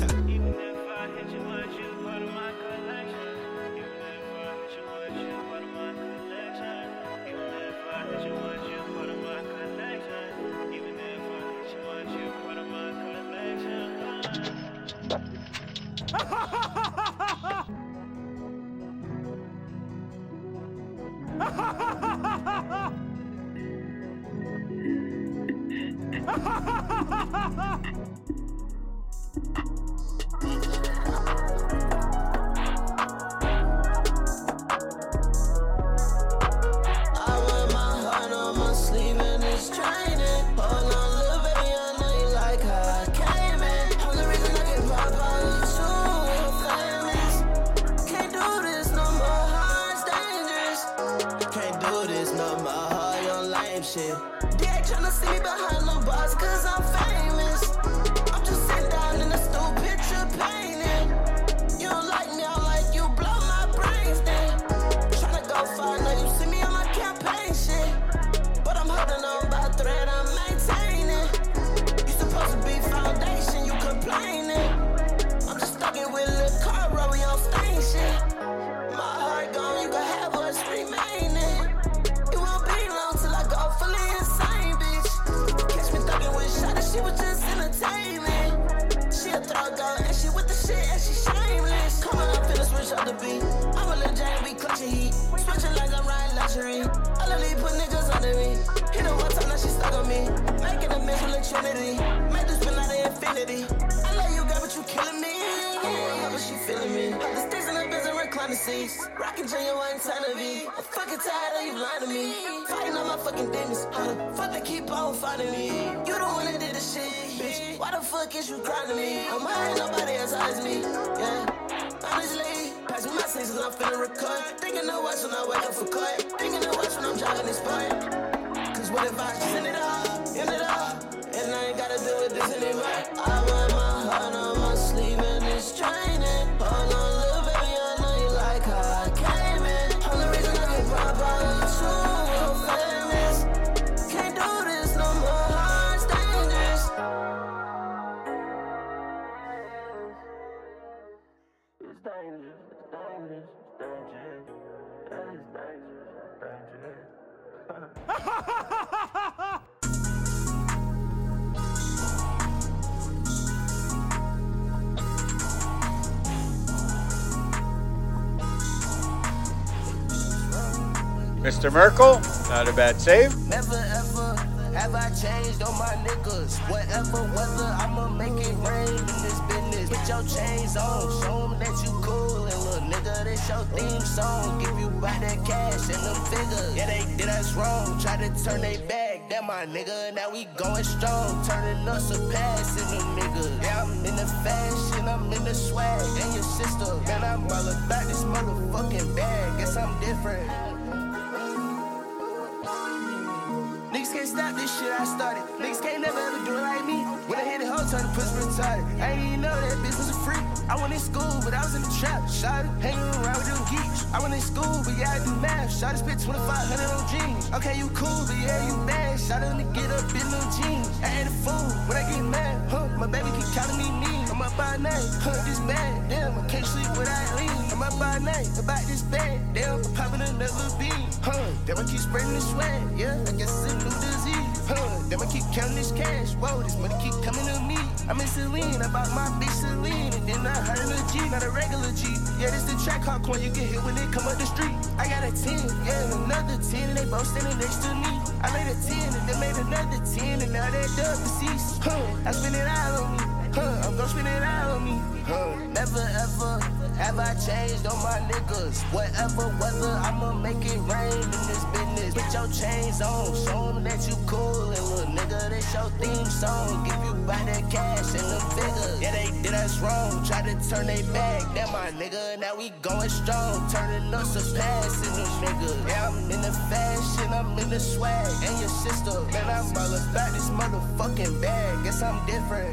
Rockin' genuine eternity. I'm fucking tired of you lying to me. Fighting all my fucking demons. How the fuck they keep on fighting me? You the one that did the shit, bitch. Why the fuck is you crying to me? I'm high, nobody else eyes me. Yeah, honestly, pass me my six I'm finna record. Thinking of watch when I wake up for court. Thinking of watch when I'm driving this point. Cause what if I send it all, end it all, and I ain't gotta deal with this anymore. I wear my heart on my sleeve and it's training. Hold on, little baby, I know you like how I came in. Only reason I can pop out with you, I'm famous. Can't do this no more, heart's dangerous. It's dangerous, it's dangerous, it's dangerous. It's dangerous, it's dangerous. Mister Merkel, not a bad save. Never ever have I changed on my niggas. Whatever weather, I'ma make it rain in this business. Put your chains on, show them that you cool. And little nigga, this your theme song. Give you back that cash and them figures. Yeah, they did us wrong. Try to turn they back. That my nigga, now we going strong. Turning us a pass in them niggas. Yeah, I'm in the fashion, I'm in the swag. And your sister, man, I'm all about this motherfucking bag. Guess I'm different. Niggas can't stop this shit I started. Niggas can't never ever do it like me. When I hit the whole turn, the pussy retarded. I ain't even know that bitch was a freak. I went in school, but I was in the trap. Shot it, hanging around with them geeks. I went in school, but yeah, I do math. Shot it, spit twenty-five hundred on jeans. Okay, you cool, but yeah, you bad. Shot it to get up in them jeans. I ain't a fool when I get mad. Huh, my baby keep calling me mean. I'm up by night, huh, this bad. Damn, I can't sleep without lean. I'm up by night, about this bad. Damn, I'm popping another bean. Huh, damn, I keep spreading this swag. Yeah, I guess it's a new disease. Huh, damn, I keep counting this cash. Whoa, this money keep coming to me. I'm in Celine, I bought my bitch Celine. And then I heard a G, not a regular G. Yeah, this the track hawk when you get hit when they come up the street. I got a ten, yeah, another ten, and they both standing next to me. I made a ten, and then made another ten, and now they're done deceased. Huh, I spend it all on me. Huh, I'm gon' spend it all on me. Huh, never ever have I changed on my niggas. Whatever weather, I'ma make it rain in this business. Put your chains on, show them that you cool. And little nigga, this your theme song. Give you back that cash and them figures. Yeah, they did us wrong. Try to turn they back. That my nigga, now we going strong. Turning us a pass in them niggas. Yeah, I'm in the fashion, I'm in the swag. And your sister, man, I'm all about this motherfucking bag. Guess I'm different.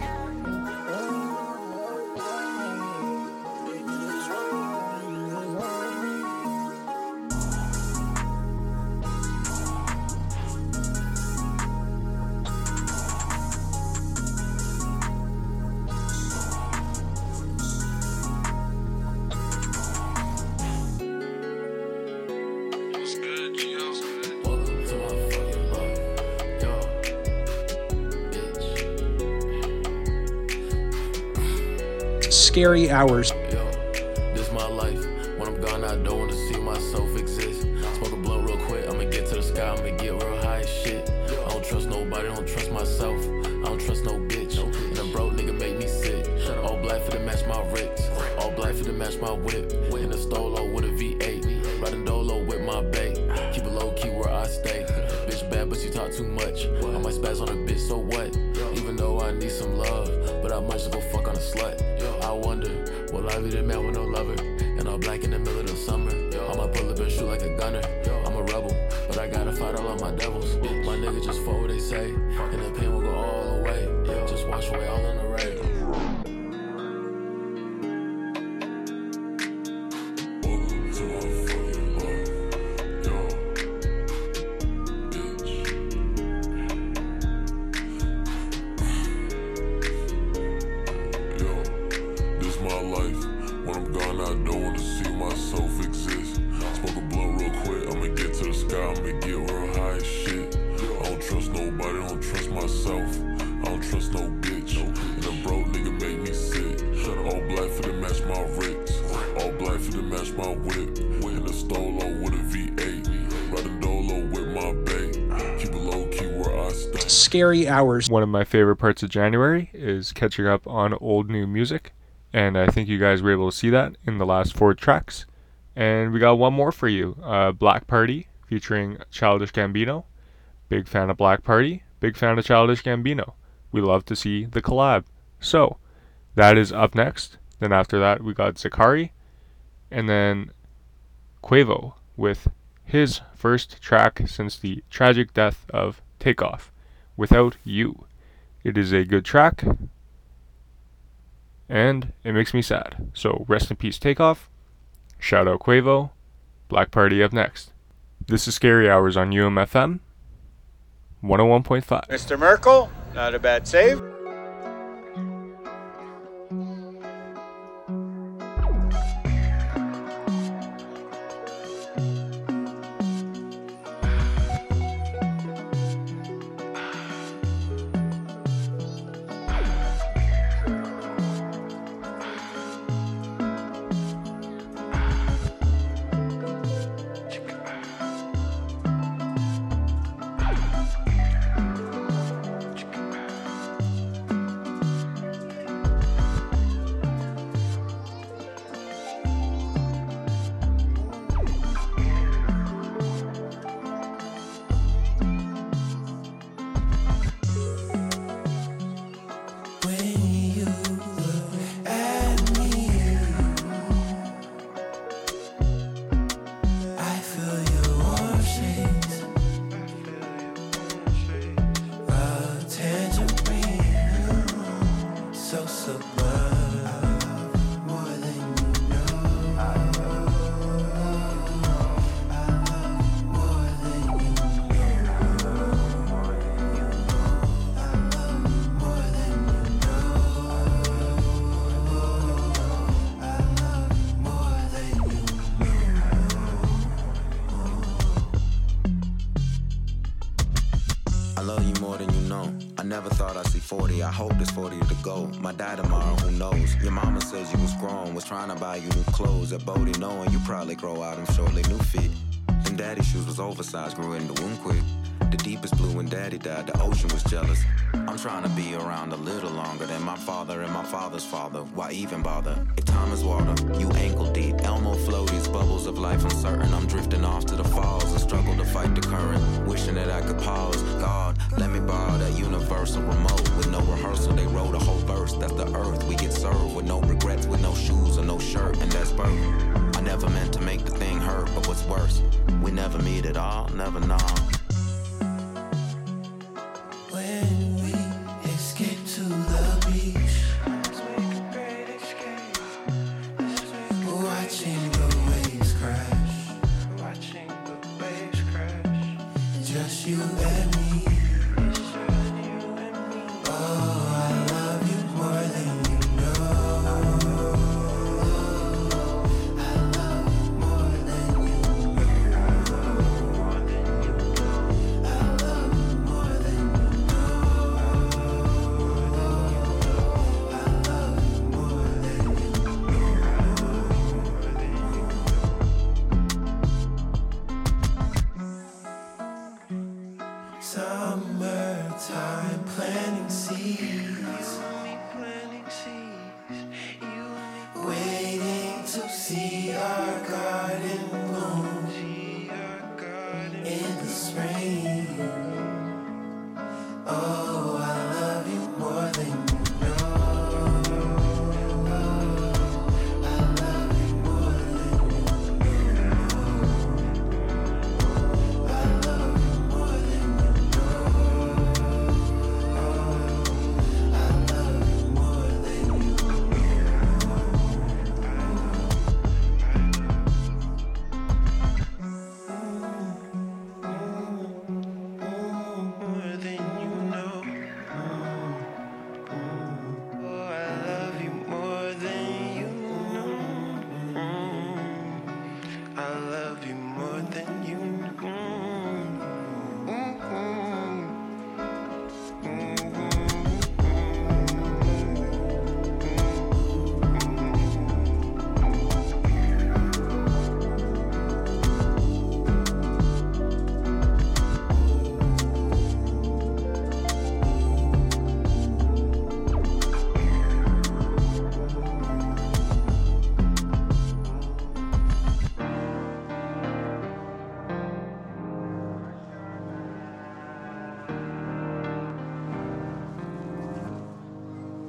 Scary hours. Yo, this my life. When I'm gone, I don't wanna see myself exist. Smoke a blunt real quick, I'ma get to the sky, I'ma get real high as shit. I don't trust nobody, I don't trust myself. I don't trust no bitch. And a broke nigga make me sick. All black for to match my Ritz. All black for to match my whip. In a Stolo with a V eight. Riding Dolo with my bae. Keep it low key where I stay. Bitch bad, but she talk too much. I might spaz on a bitch, so what? Even though I need some love, but I might just go fuck on a slut. I wonder, will I be the man with no lover? And all black in the middle of the summer. I'ma pull up and shoot like a gunner. I'm a rebel, but I gotta fight all of my devils. My nigga just for what they say, and the pain will go all the way. Just wash away all in the rain. Scary hours. One of my favorite parts of January is catching up on old new music, and I think you guys were able to see that in the last four tracks. And we got one more for you, uh, Black Party featuring Childish Gambino. Big fan of Black Party, big fan of Childish Gambino. We love to see the collab. So that is up next. Then after that we got Zakari, and then Quavo with his first track since the tragic death of Takeoff, Without You. It is a good track, and it makes me sad. So rest in peace, Takeoff. Shout out Quavo. Black Party up next. This is Scary Hours on U M F M one oh one point five. Mister Merkel, not a bad save. I hope there's forty to go. My dad tomorrow, who knows? Your mama says you was grown, was trying to buy you new clothes. At Bodie, knowing you probably grow out them shortly new fit. Them daddy shoes was oversized, grew in the womb quick. The deepest blue when daddy died, the ocean was jealous. I'm trying to be around a little longer than my father and my father's father. Why even bother? If time is water, you ankle deep. Elmo floaties, bubbles of life uncertain. I'm drifting off to the falls and struggle to fight the current. Wishing that I could pause. God, let me borrow that universal remote. With no rehearsal, they wrote a whole verse. That's the earth we get served. With no regrets, with no shoes or no shirt, and that's birth. I never meant to make the thing hurt, but what's worse, we never meet at all, never know. When we escape to the beach, watching the waves crash, watching the waves crash, just you and me. Oh, I love you more than you know. I love you more than you know. I love you more than you know. I love you more than you know. Summertime planting seeds, waiting to see our garden bloom in the spring. Oh, I love you more than you know. I love you more than you know. I love you more than you know. I love you more than you know. More than you know. Oh, I love you more than you know. I love you more than you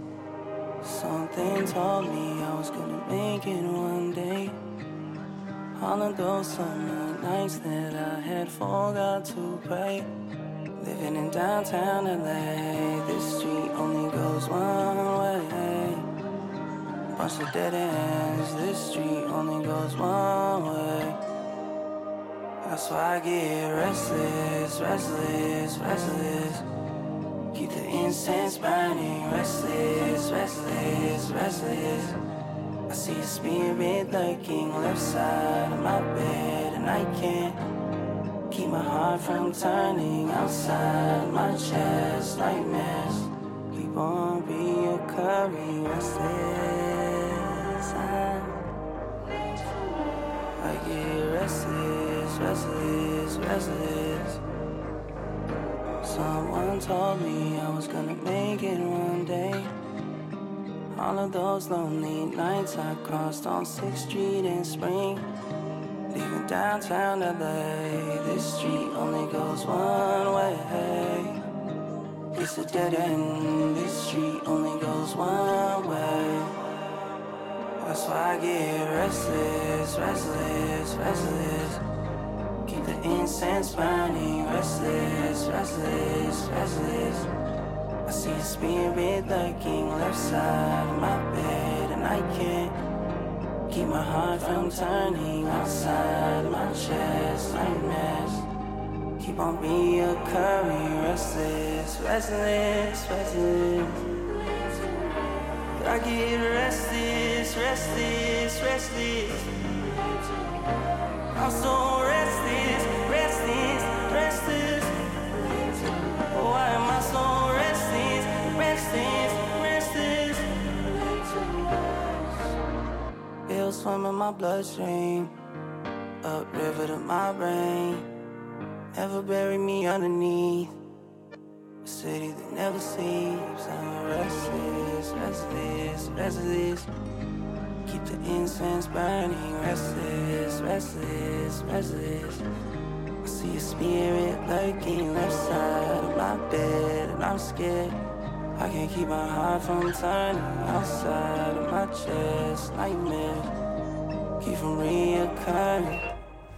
Something told me I was gonna make it one day. All of those summer nights that I had forgot to pray. Living in downtown L A, this street only goes one way. Bunch of dead ends, this street only goes one way. That's why I get restless, restless, restless. Keep the incense burning, restless, restless, restless. I see a spirit lurking left side of my bed, and I can't keep my heart from turning outside my chest. Nightmares keep on reoccurring, restless. I, I get restless, restless, restless. Someone told me I was gonna make it one day. All of those lonely nights I crossed on sixth street in spring. Leaving downtown L A, this street only goes one way. It's a dead end, this street only goes one way. That's why I get restless, restless, restless. Keep the incense burning, restless, restless, restless. I see a spirit lurking left side of my bed, and I can't keep my heart from turning outside my chest. Nightmares keep on reoccurring, restless, restless, restless. I get restless, restless, restless. I'm so restless, restless, restless. Why am I so restless, restless, restless? Bills swim in my bloodstream, upriver to my brain. Never bury me underneath a city that never sleeps. I'm restless, restless, restless. Keep the incense burning, restless, restless, restless. I see a spirit lurking left side of my bed, and I'm scared I can't keep my heart from turning outside of my chest. Nightmares keep from reoccurring.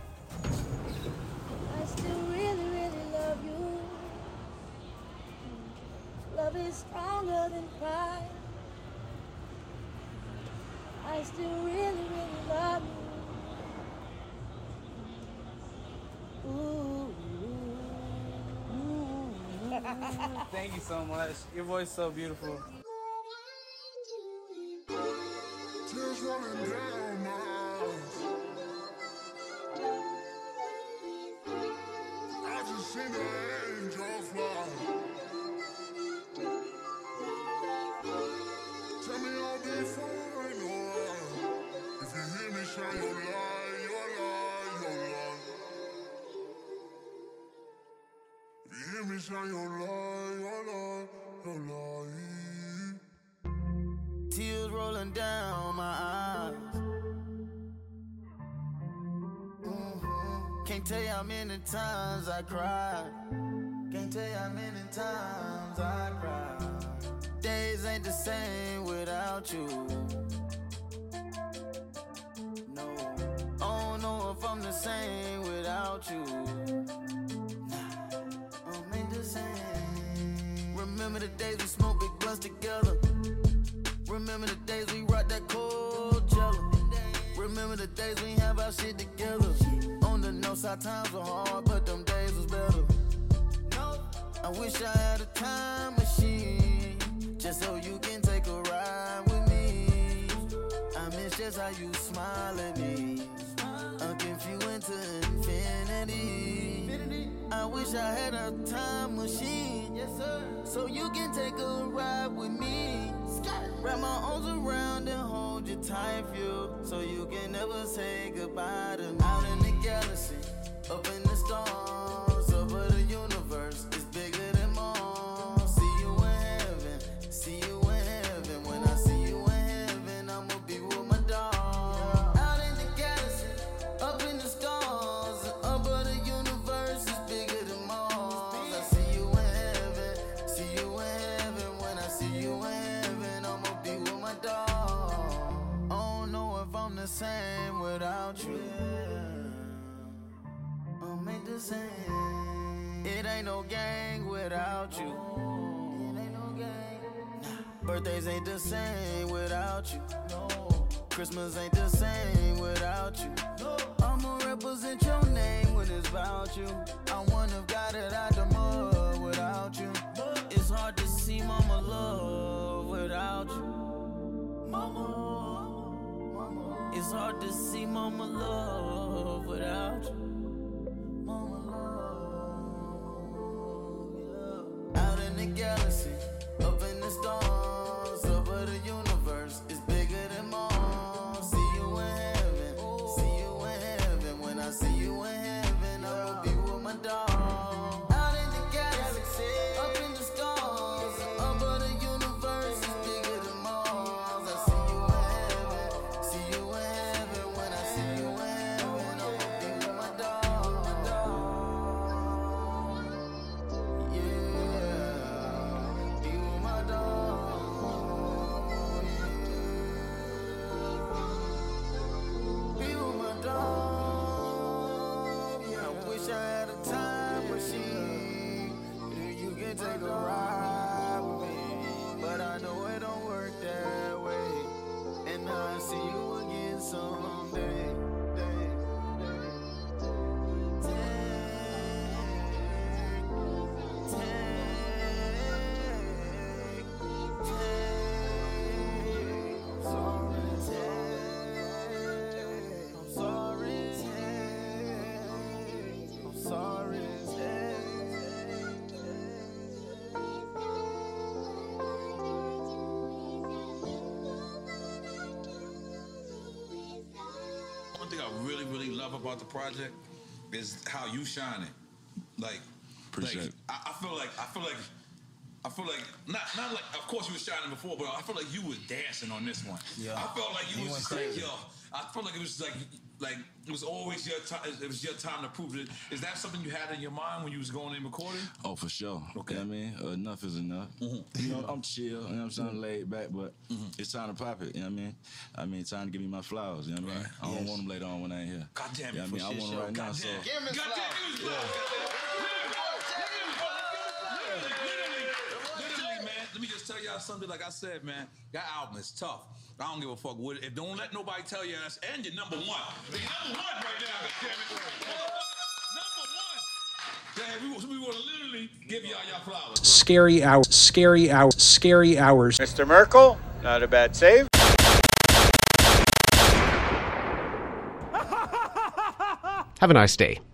I still really, really love you. Love is stronger than pride. I still really, really love you. Ooh, ooh, ooh. Thank you so much. Your voice is so beautiful. Tears rolling down my eyes. I just seen an angel fly. Tell me I'll be fine, alright. If you hear me shine your light, your light, your light. If you hear me shine your light, your light, your light. Tears rolling down my eyes. Mm-hmm. Can't tell you how many times I cried. Can't tell you how many times I cried. Days ain't the same without you. No, I don't know if I'm the same without you. Nah, I'm ain't the same. Remember the days we smoked big blunts together. Remember the days we rocked that cold jello. Remember the days we ain't have our shit together. On the north side times were hard, but them days was better. I wish I had a time machine, just so you can take a ride with me. I miss just how you smile at me. I'll give you into infinity. I wish I had a time machine, yes sir, so you can take a ride with me. Wrap my arms around and hold you tight, feel, so you can never say goodbye to me. Out in the galaxy, up in the stars, over the universe, it's bigger than Mars. See you in heaven, see you in heaven. When I see you in heaven, I'ma be with my dog. Out in the galaxy, up in the stars, over the universe, it's bigger than Mars. I see you in heaven, see you in heaven. When I see you in heaven, I'ma be with my dog. I don't know if I'm the the same without you. Um, ain't the same. It ain't no gang without you. It ain't no gang. Nah. Birthdays ain't the same without you. No. Christmas ain't the same without you. No. I'ma represent your name when it's about you. I wouldn't have got it out the mud without you. It's hard to see mama love without you. Mama, mama. It's hard to see mama love without you. Mama love, yeah. Out in the galaxy, up in the stars, over the universe, it's bigger than Mars. See you in heaven, see you in heaven. When I see you in heaven, I will be with my dog. Out in the galaxy, up in the stars, over the universe, it's bigger than Mars. I see you in heaven, see you in heaven. When I see you in heaven, I will be with my dog. Yeah, be with my dog. Be with my dog. Yeah, I wish I had a time machine. You can take a ride with me, but I know it don't work that way. And I'll see you again someday. I'm sorry, I'm sorry. One thing I really, really love about the project is how you shine it. Like, Appreciate like it. I, I feel like I feel like I feel like not not like of course you were shining before, but I feel like you was dancing on this one. Yeah. I felt like you He was went just like, crazy. yo. I felt like it was like like it was always your time. It was your time to prove it. Is that something you had in your mind when you was going in recording? Oh, for sure. Okay. You know what I mean? Uh, enough is enough. Mm-hmm. You know, I'm chill, you know what I'm saying? Laid back, but it's time to pop it, you know what I mean? I mean, time to give me my flowers, you know what I mean? I don't Yes. want them later on when I ain't here. God damn it, You know what I mean? I want them right now, so. God damn it, God damn it, Yeah. Literally, man. Let me just tell y'all something. Like I said, man, that album is tough. I don't give a fuck what. If don't let nobody tell you that's and you're number one. You're number one right now. God damn it. Number one. Yeah, we, we want to literally give y'all y'all flowers. Scary hours. Scary hours. Scary hours. Mister Merkel, not a bad save. Have a nice day.